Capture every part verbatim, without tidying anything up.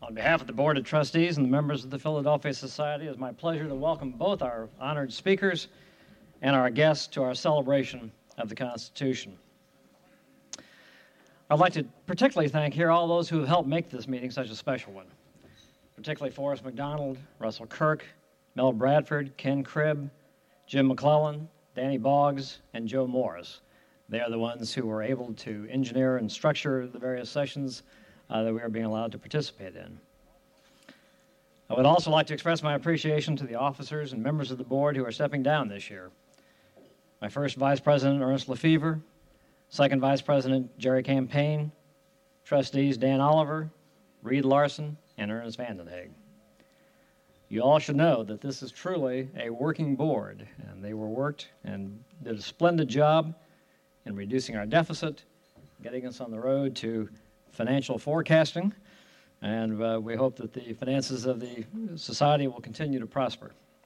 On behalf of the Board of Trustees and the members of the Philadelphia Society, it is my pleasure to welcome both our honored speakers and our guests to our celebration of the Constitution. I'd like to particularly thank here all those who have helped make this meeting such a special one, particularly Forrest McDonald, Russell Kirk, Mel Bradford, Ken Cribb, Jim McClellan, Danny Boggs, and Joe Morris. They are the ones who were able to engineer and structure the various sessions uh, that we are being allowed to participate in. I would also like to express my appreciation to the officers and members of the board who are stepping down this year. My first Vice President, Ernest Lefevre, Second Vice President, Jerry Campaign, Trustees Dan Oliver, Reed Larson, and Ernest Vandenhaeg. You all should know that this is truly a working board, and they were worked and did a splendid job in reducing our deficit, getting us on the road to financial forecasting, and uh, we hope that the finances of the society will continue to prosper.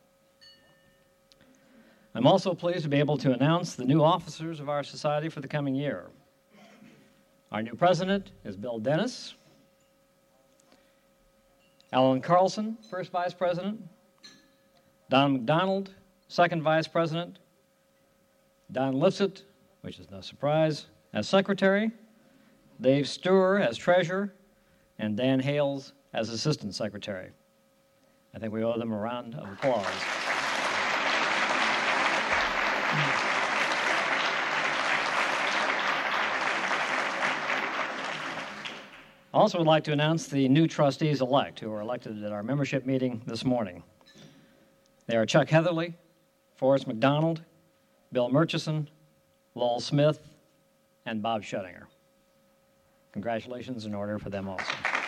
I'm also pleased to be able to announce the new officers of our society for the coming year. Our new president is Bill Dennis. Alan Carlson, first vice president. Don McDonald, second vice president. Don Lipsett, which is no surprise, as secretary. Dave Steuer as treasurer, and Dan Hales as assistant secretary. I think we owe them a round of applause. I also would like to announce the new trustees-elect who were elected at our membership meeting this morning. They are Chuck Heatherly, Forrest McDonald, Bill Murchison, Lowell Smith, and Bob Schuttinger. Congratulations in order for them also.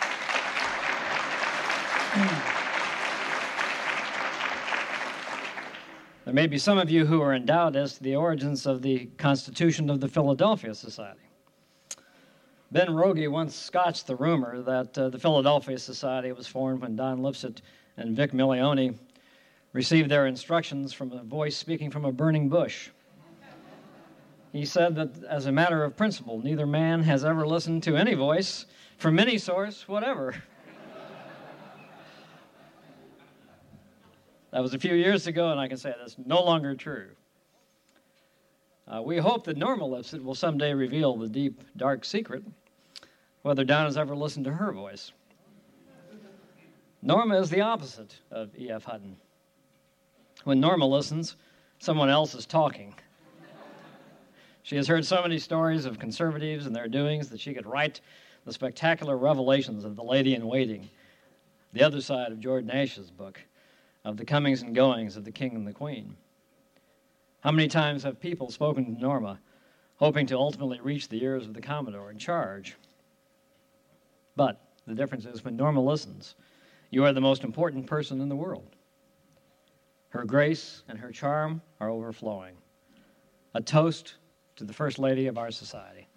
There may be some of you who are in doubt as to the origins of the Constitution of the Philadelphia Society. Ben Rogie once scotched the rumor that uh, the Philadelphia Society was formed when Don Lipsett and Vic Milione received their instructions from a voice speaking from a burning bush. He said that as a matter of principle, neither man has ever listened to any voice from any source, whatever. That was a few years ago, and I can say that's no longer true. Uh, we hope that Norma Lipsett will someday reveal the deep, dark secret, whether Don has ever listened to her voice. Norma is the opposite of E F. Hutton. When Norma listens, someone else is talking. She has heard so many stories of conservatives and their doings that she could write the spectacular revelations of the Lady in Waiting, the other side of George Nash's book, of the comings and goings of the king and the queen. How many times have people spoken to Norma, hoping to ultimately reach the ears of the Commodore in charge? But the difference is when Norma listens, you are the most important person in the world. Her grace and her charm are overflowing. A toast to the First Lady of our society.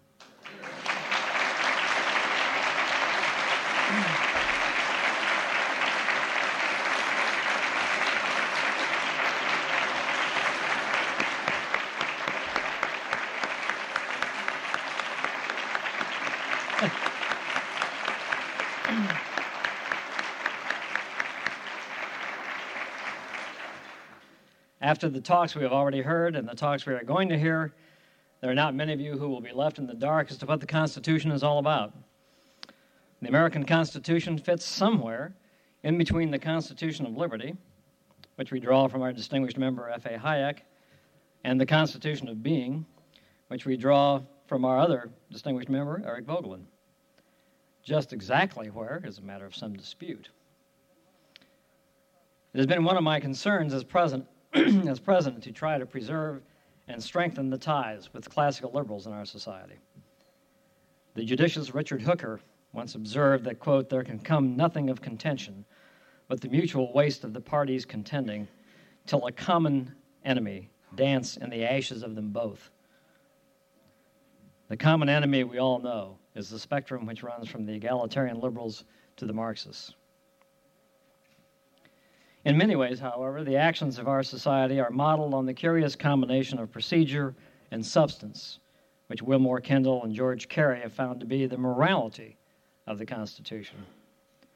After the talks we have already heard and the talks we are going to hear, there are not many of you who will be left in the dark as to what the Constitution is all about. The American Constitution fits somewhere in between the Constitution of Liberty, which we draw from our distinguished member F A Hayek, and the Constitution of Being, which we draw from our other distinguished member, Eric Vogelin. Just exactly where is a matter of some dispute. It has been one of my concerns as president, as president to try to preserve and strengthen the ties with classical liberals in our society. The judicious Richard Hooker once observed that, quote, there can come nothing of contention but the mutual waste of the parties contending till a common enemy dance in the ashes of them both. The common enemy, we all know, is the spectrum which runs from the egalitarian liberals to the Marxists. In many ways, however, the actions of our society are modeled on the curious combination of procedure and substance, which Wilmore Kendall and George Carey have found to be the morality of the Constitution.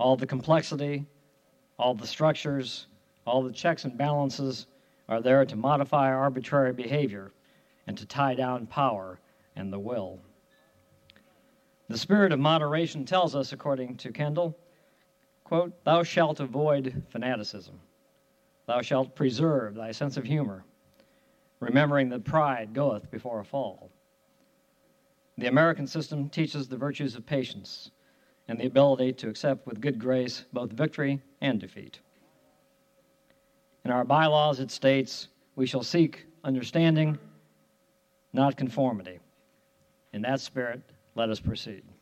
All the complexity, all the structures, all the checks and balances are there to modify arbitrary behavior and to tie down power and the will. The spirit of moderation tells us, according to Kendall, quote, "Thou shalt avoid fanaticism. Thou shalt preserve thy sense of humor, remembering that pride goeth before a fall." The American system teaches the virtues of patience and the ability to accept with good grace both victory and defeat. In our bylaws, it states, "We shall seek understanding, not conformity." In that spirit, let us proceed.